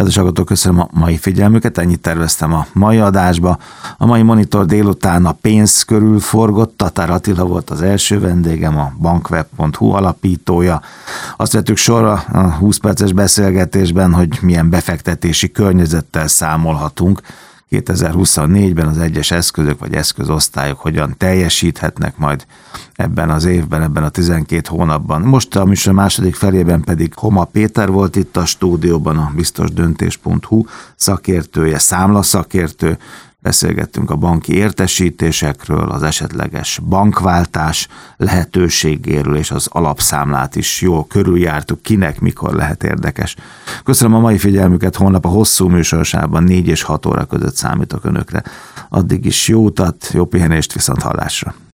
Kedves hallgatók, köszönöm a mai figyelmüket, ennyit terveztem a mai adásba. A mai Monitor délután a pénz körül forgott, Tatár Attila volt az első vendégem, a bankweb.hu alapítója. Azt vettük sorra a 20 perces beszélgetésben, hogy milyen befektetési környezettel számolhatunk 2024-ben, az egyes eszközök vagy eszközosztályok hogyan teljesíthetnek majd ebben az évben, ebben a 12 hónapban. Most a műsor második felében pedig Homa Péter volt itt a stúdióban, a biztosdöntés.hu szakértője, számlaszakértő. Beszélgettünk a banki értesítésekről, az esetleges bankváltás lehetőségéről, és az alapszámlát is jól körüljártuk, kinek mikor lehet érdekes. Köszönöm a mai figyelmüket, holnap a hosszú műsorosában 4 és 6 óra között számítok önökre. Addig is jó utat, jó pihenést, viszont hallásra.